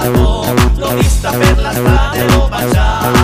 baciato, l'ho vista per la strada e l'ho baciata.